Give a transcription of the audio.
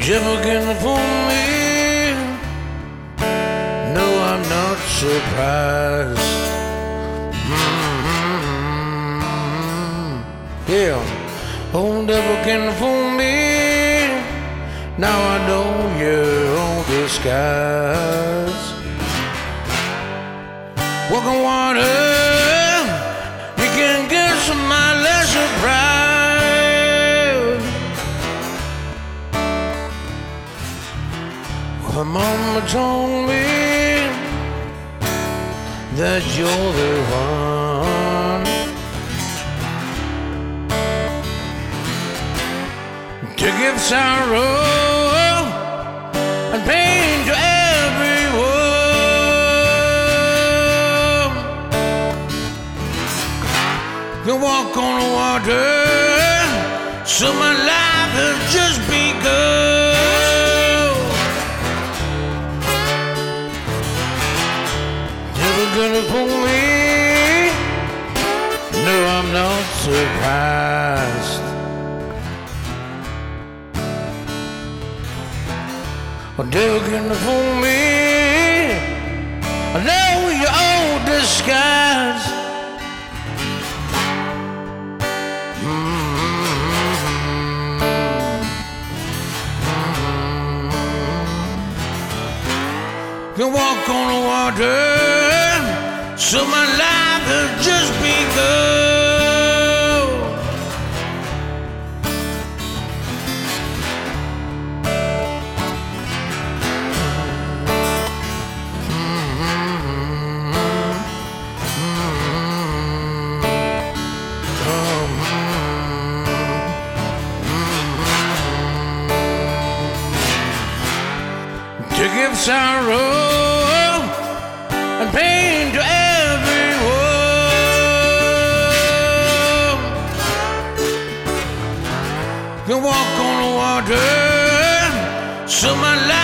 Devil can fool me. No, I'm not surprised. Yeah, oh, devil can fool me. Now I know you're all disguise. Walking water, you can get some my lesser pride. Her mama told me that you're the one to give sorrow and pain to everyone. You walk on the water, so my life has just begun. Never gonna fool me. No, I'm not surprised. Well, devil can fool me. I know you're all disguised. You walk on the water, so my life has just begun. To give sorrow and pain to everyone. You walk on the water, so my life